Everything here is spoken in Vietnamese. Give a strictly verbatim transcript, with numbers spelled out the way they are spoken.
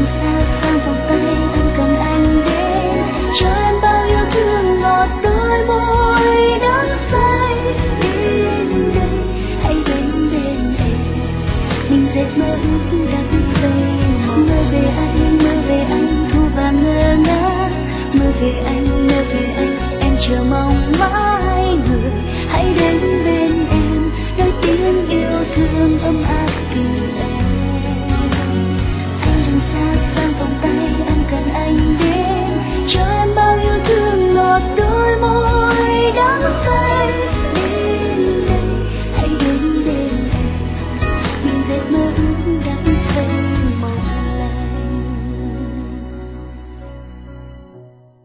đừng xa sang vòng tay anh cần anh đến cho em bao yêu thương ngọt đôi môi đắm say. Đến đây hãy đến bên em, mình dệt mơ ước đắm say. Mơ về anh, mơ về anh thu và ngơ ngác, mơ về anh, mơ về anh em chờ mong mãi người hãy đến bên